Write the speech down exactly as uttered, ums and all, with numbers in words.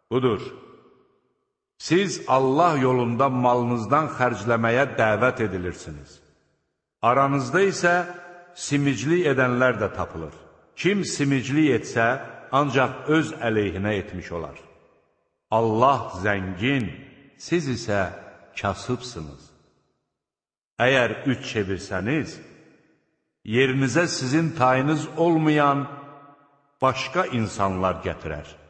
Budur, siz Allah yolunda malınızdan xərcləməyə dəvət edilirsiniz. Aranızda isə simiclik edənlər də tapılır. Kim simiclik etsə, ancaq öz əleyhinə etmiş olar. Allah zəngin, siz isə kasıbsınız. Əgər üç çevirsəniz, yerinizə sizin tayınız olmayan başqa insanlar gətirər.